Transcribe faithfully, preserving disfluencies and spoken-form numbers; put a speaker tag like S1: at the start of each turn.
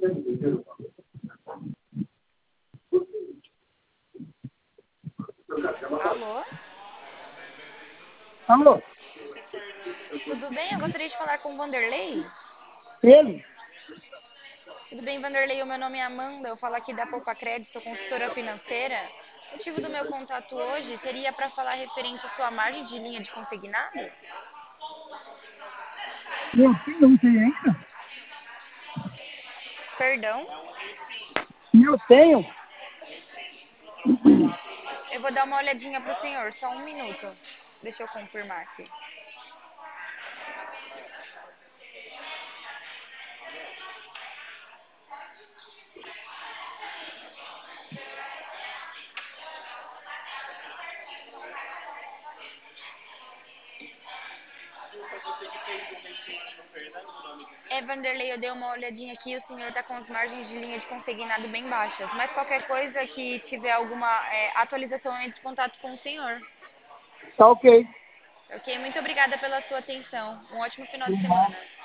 S1: Alô?
S2: Alô?
S1: Tudo bem? Eu gostaria de falar com o Vanderlei.
S2: Ele?
S1: Tudo bem, Vanderlei? O meu nome é Amanda. Eu falo aqui da Poupa Crédito, sou consultora financeira. O motivo do meu contato hoje seria para falar referente à sua margem de linha de consignado?
S2: Eu tenho, não tem ainda?
S1: Perdão?
S2: Eu tenho.
S1: Eu vou dar uma olhadinha para o senhor, só um minuto. Deixa eu confirmar aqui. É, Vanderlei, eu dei uma olhadinha aqui, o senhor está com as margens de linha de consignado bem baixas. Mas qualquer coisa que tiver alguma é, atualização, eu entro em contato com o senhor.
S2: Tá ok.
S1: Ok? Muito obrigada pela sua atenção. Um ótimo final de semana.